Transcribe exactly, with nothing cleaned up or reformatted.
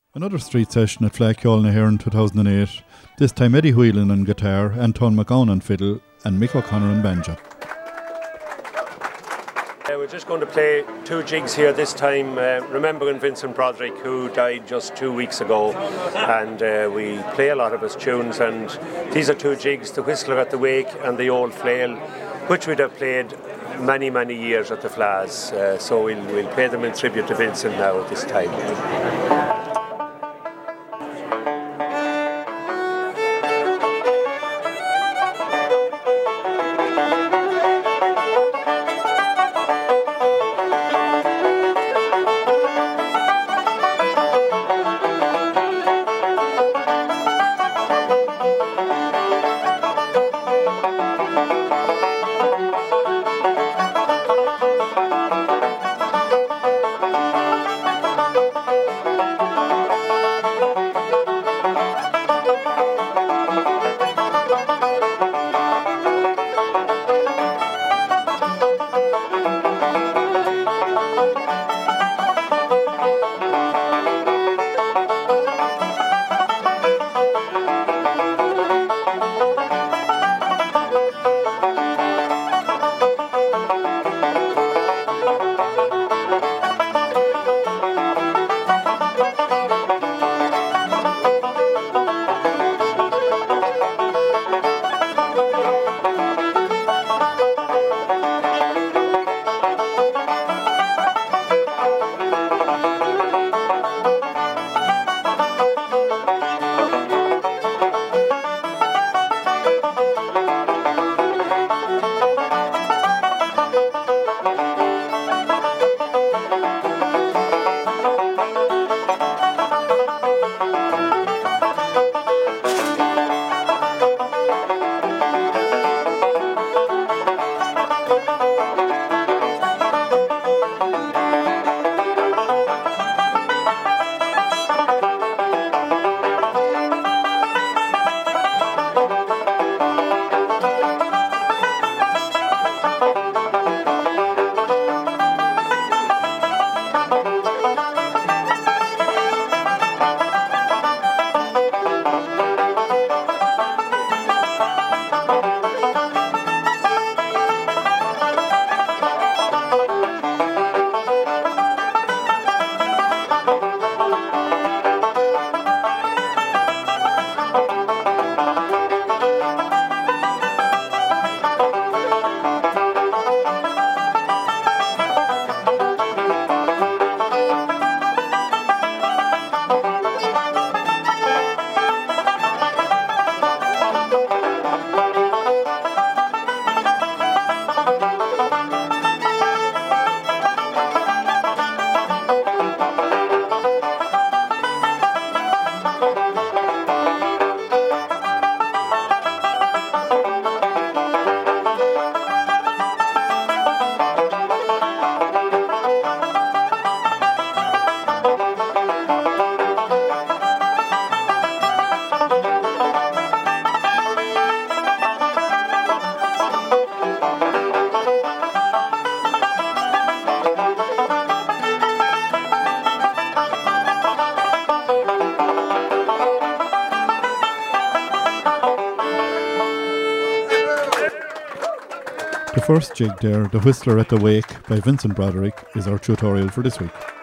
Another street session at Fleadh here in two thousand eight, this time Eddie Whelan on guitar, Anton McGowan on fiddle and Mick O'Connor on banjo. Uh, we're just going to play two jigs here this time, uh, remembering Vincent Broderick, who died just two weeks ago, and uh, we play a lot of his tunes, and these are two jigs, the Whistler at the Wake and the Old Flail, which we'd have played many, many years at the Fleadhs, uh, so we'll, we'll play them in tribute to Vincent now at this time. The first jig there, The Whistler at the Wake by Vincent Broderick, is our tutorial for this week.